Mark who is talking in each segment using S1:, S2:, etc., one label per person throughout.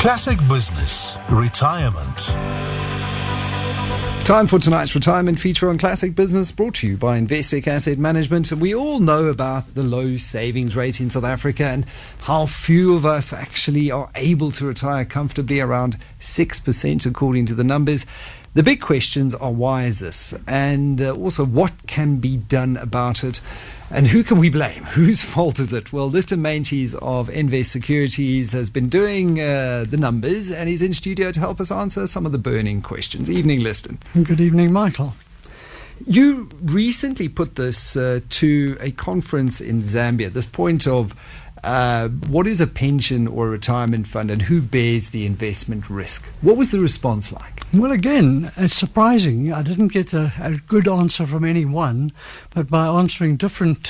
S1: Classic Business, Retirement.
S2: Time for tonight's retirement feature on Classic Business, brought to you by Investec Asset Management. We all know about the low savings rate in South Africa and how few of us actually are able to retire comfortably, around 6% according to the numbers. The big questions are, why is this? And also, what can be done about it? And who can we blame? Whose fault is it? Well, Liston Maintjes of Invest Securities has been doing the numbers, and he's in studio to help us answer some of the burning questions. Evening, Liston.
S3: Good evening, Michael.
S2: You recently put this to a conference in Zambia, this point of what is a pension or a retirement fund and who bears the investment risk. What was the response like?
S3: Well, again, it's surprising. I didn't get a good answer from anyone, but by asking different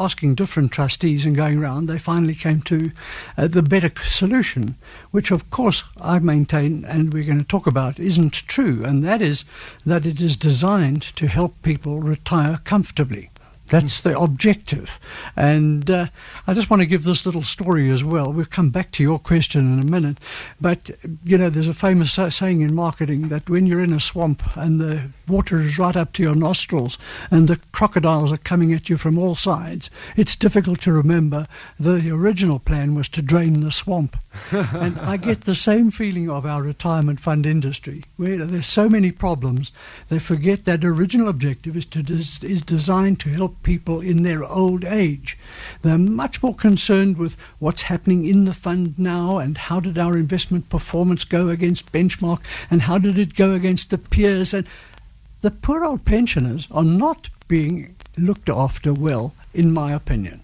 S3: trustees and going around, they finally came to the better solution, which of course I maintain, and we're going to talk about, isn't true, and that is that it is designed to help people retire comfortably. That's the objective. And I just want to give this little story as well. We'll come back to your question in a minute. But, you know, there's a famous saying in marketing that when you're in a swamp and the water is right up to your nostrils and the crocodiles are coming at you from all sides, it's difficult to remember the original plan was to drain the swamp. And I get the same feeling of our retirement fund industry, where there's so many problems, they forget that original objective is designed to help people in their old age. They're much more concerned with what's happening in the fund now and how did our investment performance go against benchmark and how did it go against the peers. And the poor old pensioners are not being looked after well, in my opinion.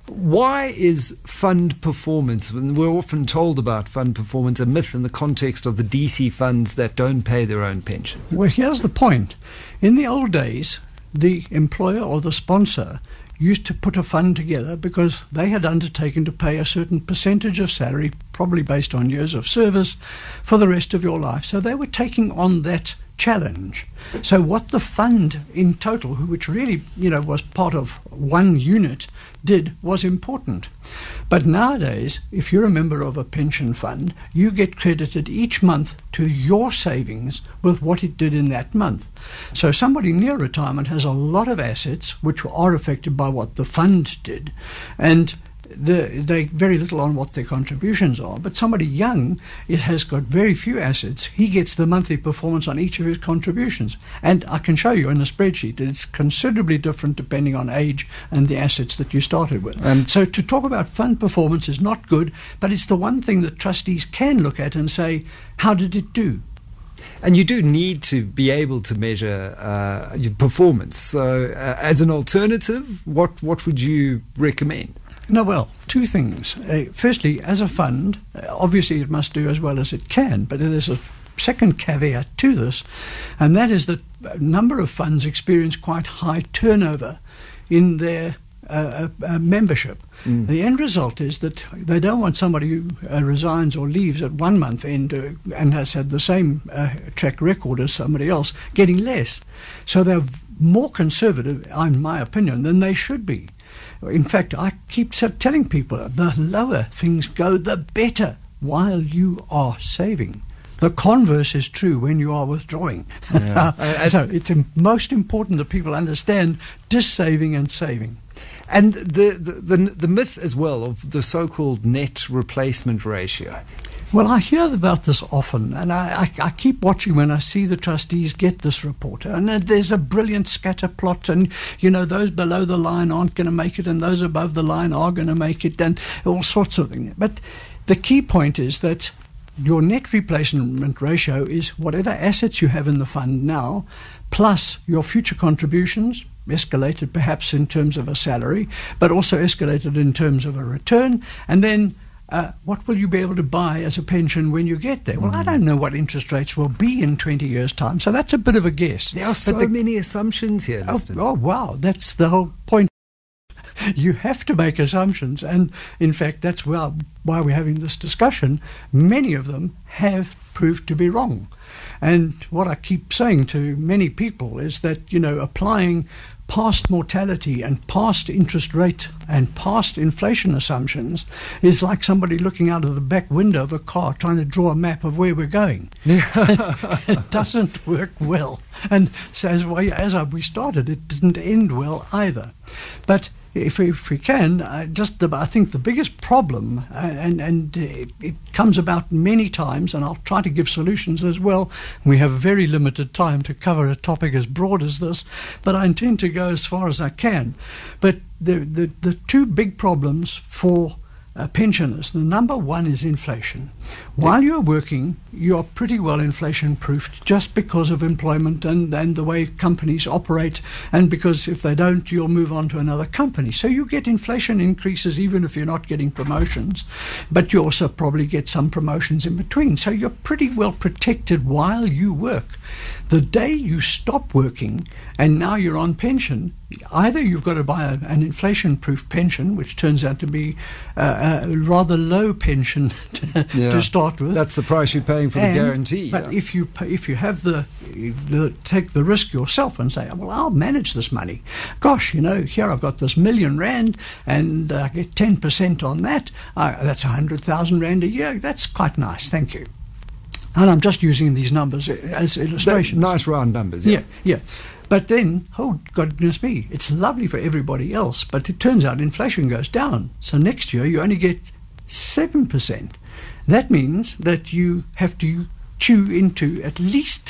S2: Why is fund performance, when we're often told about fund performance, a myth in the context of the DC funds that don't pay their own pensions?
S3: Well, here's the point. In the old days, the employer or the sponsor used to put a fund together because they had undertaken to pay a certain percentage of salary, probably based on years of service, for the rest of your life. So they were taking on that challenge. So what the fund in total, which really, was part of one unit, did was important. But nowadays, if you're a member of a pension fund, you get credited each month to your savings with what it did in that month. So somebody near retirement has a lot of assets which are affected by what the fund did, and they very little on what their contributions are. But somebody young, it has got very few assets. He gets the monthly performance on each of his contributions. And I can show you in a spreadsheet that it's considerably different depending on age and the assets that you started with. And so to talk about fund performance is not good, but it's the one thing that trustees can look at and say, how did it do?
S2: And you do need to be able to measure your performance. So as an alternative, what would you recommend?
S3: No, well, two things. Firstly, as a fund, obviously it must do as well as it can, but there's a second caveat to this, and that is that a number of funds experience quite high turnover in their membership. The end result is that they don't want somebody who resigns or leaves at 1 month end and has had the same track record as somebody else getting less. So they're more conservative, in my opinion, than they should be. In fact, I keep telling people the lower things go, the better, while you are saving. The converse is true when you are withdrawing. Yeah. So it's most important that people understand saving and saving.
S2: And the myth as well of the so-called net replacement ratio.
S3: Well, I hear about this often, and I keep watching when I see the trustees get this report. And there's a brilliant scatter plot, and, those below the line aren't going to make it, and those above the line are going to make it, and all sorts of things. But the key point is that your net replacement ratio is whatever assets you have in the fund now, plus your future contributions, escalated perhaps in terms of a salary, but also escalated in terms of a return, and then what will you be able to buy as a pension when you get there? Well, I don't know what interest rates will be in 20 years' time, so that's a bit of a guess.
S2: There are so many assumptions here, Liston.
S3: Oh, wow, that's the whole point. You have to make assumptions, and in fact, that's why we're having this discussion. Many of them have proved to be wrong. And what I keep saying to many people is that, applying past mortality and past interest rate and past inflation assumptions is like somebody looking out of the back window of a car trying to draw a map of where we're going. It doesn't work well. And so as we started, it didn't end well either. But if we can, I think the biggest problem, and it comes about many times, and I'll try to give solutions as well. We have very limited time to cover a topic as broad as this, but I intend to go as far as I can. But the two big problems for pensioners, the number one is inflation. While you're working, you're pretty well inflation-proofed just because of employment and the way companies operate, and because if they don't, you'll move on to another company. So you get inflation increases even if you're not getting promotions, but you also probably get some promotions in between. So you're pretty well protected while you work. The day you stop working and now you're on pension, either you've got to buy an inflation-proof pension, which turns out to be a rather low pension to start with.
S2: That's the price you're paying for the guarantee.
S3: But if you have take the risk yourself and say, well, I'll manage this money. Gosh, here I've got this R1 million and I get 10% on that. That's 100,000 Rand a year. That's quite nice. Thank you. And I'm just using these numbers as illustrations.
S2: Nice round numbers.
S3: Yeah. But then, oh, goodness me, it's lovely for everybody else, but it turns out inflation goes down. So next year you only get 7%. That means that you have to chew into at least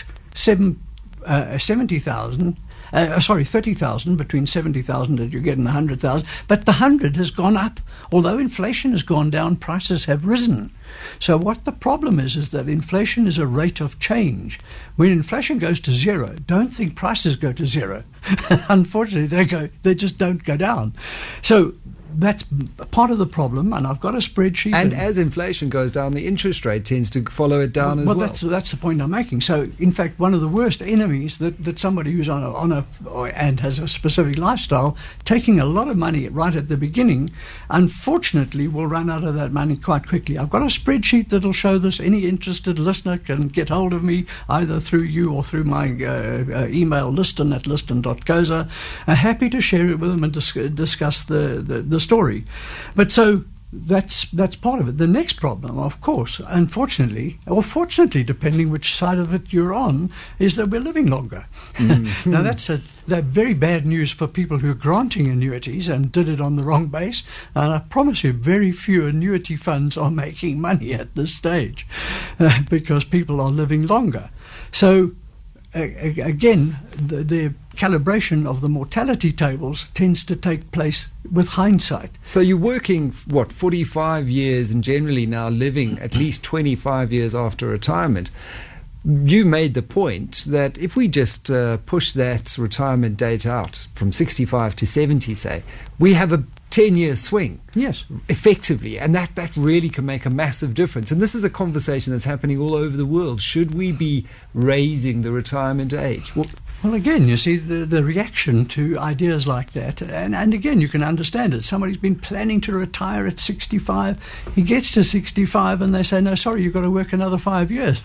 S3: 30,000 between 70,000 that you get and 100,000. But the 100 has gone up. Although inflation has gone down, prices have risen. So what the problem is that inflation is a rate of change. When inflation goes to zero, don't think prices go to zero. Unfortunately, they just don't go down. So that's part of the problem, and I've got a spreadsheet.
S2: And as inflation goes down, the interest rate tends to follow it down as well.
S3: That's the point I'm making. So, in fact, one of the worst enemies that somebody who's and has a specific lifestyle, taking a lot of money right at the beginning, unfortunately will run out of that money quite quickly. I've got a spreadsheet that'll show this. Any interested listener can get hold of me either through you or through my email, liston@liston.coza. I'm happy to share it with them and discuss the story. But so that's part of it. The next problem, of course, unfortunately, or fortunately, depending which side of it you're on, is that we're living longer. Now that's very bad news for people who are granting annuities and did it on the wrong base. And I promise you, very few annuity funds are making money at this stage because people are living longer. So again, the calibration of the mortality tables tends to take place with hindsight.
S2: So you're working, 45 years and generally now living at least 25 years after retirement. You made the point that if we just push that retirement date out from 65 to 70, say, we have a 10-year swing.
S3: Yes.
S2: Effectively. And that really can make a massive difference. And this is a conversation that's happening all over the world. Should we be raising the retirement age?
S3: Well, again, you see the reaction to ideas like that. And again, you can understand it. Somebody's been planning to retire at 65. He gets to 65 and they say, no, sorry, you've got to work another 5 years,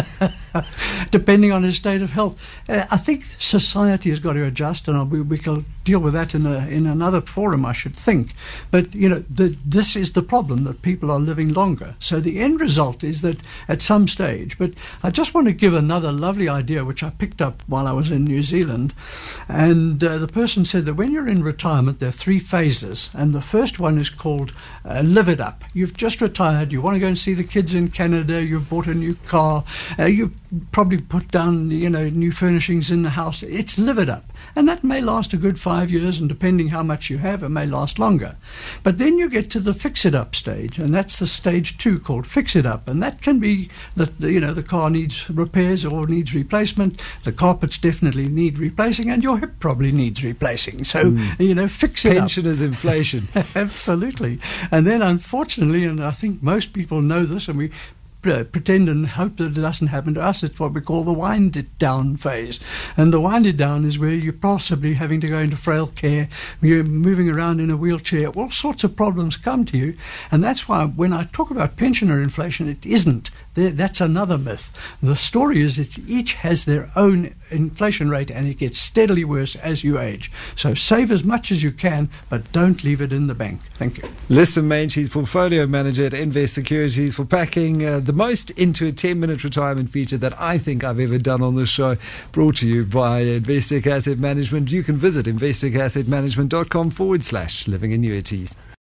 S3: depending on his state of health. I think society has got to adjust, and we can deal with that in another forum, I should think. But, this is the problem, that people are living longer. So the end result is that at some stage, but I just want to give another lovely idea, which I picked up while I was in New Zealand, and the person said that when you're in retirement there are 3 phases, and the first one is called live it up. You've just retired, you want to go and see the kids in Canada, you've bought a new car, you've probably put down new furnishings in the house. It's live it up, and that may last a good 5 years, and depending how much you have, it may last longer. But then you get to the fix it up stage, and that's the stage 2 called fix it up, and that can be that the car needs repairs or needs replacement, the carpets definitely need replacing, and your hip probably needs replacing. So fix it up.
S2: Pensioners inflation.
S3: Absolutely. And then unfortunately, and I think most people know this, and pretend and hope that it doesn't happen to us. It's what we call the wind it down phase. And the wind it down is where you're possibly having to go into frail care, you're moving around in a wheelchair, all sorts of problems come to you. And that's why when I talk about pensioner inflation, it isn't. That's another myth. The story is that each has their own inflation rate and it gets steadily worse as you age. So save as much as you can, but don't leave it in the bank. Thank you.
S2: Listen, Main, she's portfolio manager at Invest Securities, for packing the most into a 10-minute retirement feature that I think I've ever done on this show. Brought to you by Investec Asset Management. You can visit investecassetmanagement.com/living annuities.